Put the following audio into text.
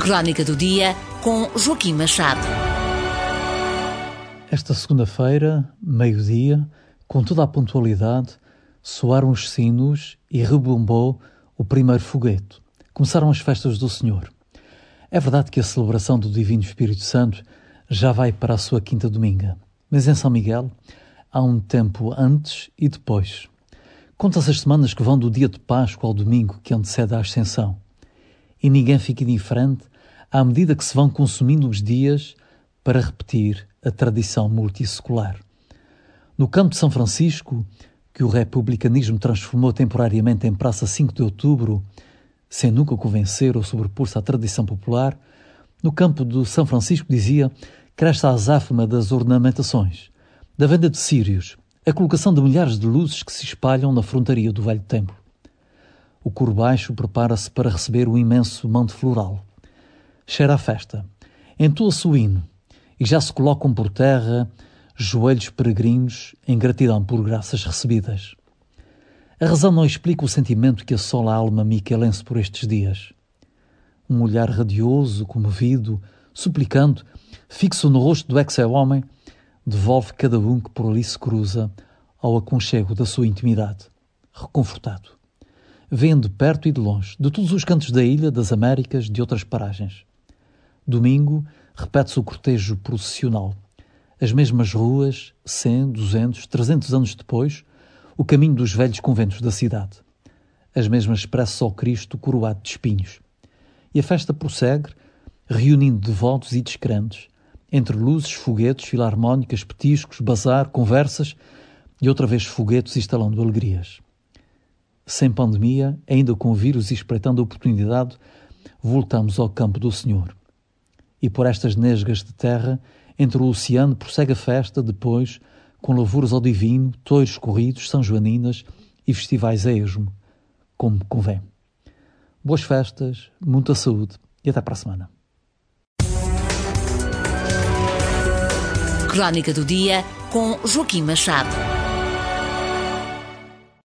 Crónica do Dia, com Joaquim Machado. Esta segunda-feira, meio-dia, com toda a pontualidade, soaram os sinos e rebombou o primeiro foguete. Começaram as festas do Senhor. É verdade que a celebração do Divino Espírito Santo já vai para a sua quinta dominga, mas em São Miguel há um tempo antes e depois. Conta-se as semanas que vão do dia de Páscoa ao domingo que antecede a Ascensão. E ninguém fica indiferente à medida que se vão consumindo os dias para repetir a tradição multissecular. No campo de São Francisco, que o republicanismo transformou temporariamente em Praça 5 de Outubro, sem nunca convencer ou sobrepor-se à tradição popular, no campo de São Francisco, dizia, cresce a azáfama das ornamentações, da venda de círios, a colocação de milhares de luzes que se espalham na frontaria do velho templo. O coro baixo prepara-se para receber o imenso manto floral. Cheira a festa, entoa-se o hino, e já se colocam por terra joelhos peregrinos em gratidão por graças recebidas. A razão não explica o sentimento que assola a alma miquelense por estes dias. Um olhar radioso, comovido, suplicante, fixo no rosto do ex-homem, devolve cada um que por ali se cruza ao aconchego da sua intimidade, reconfortado. Vêm de perto e de longe, de todos os cantos da ilha, das Américas, de outras paragens. Domingo, repete-se o cortejo processional. As mesmas ruas, 100, 200, 300 anos depois, o caminho dos velhos conventos da cidade. As mesmas preces ao Cristo coroado de espinhos. E a festa prossegue, reunindo devotos e descrentes, entre luzes, foguetes, filarmónicas, petiscos, bazar, conversas e outra vez foguetes instalando alegrias. Sem pandemia, ainda com o vírus e espreitando a oportunidade, voltamos ao campo do Senhor. E por estas nesgas de terra, entre o oceano, prossegue a festa, depois, com lavouras ao divino, touros corridos, são-joaninas e festivais a esmo, como convém. Boas festas, muita saúde e até para a semana. Crónica do Dia, com Joaquim Machado.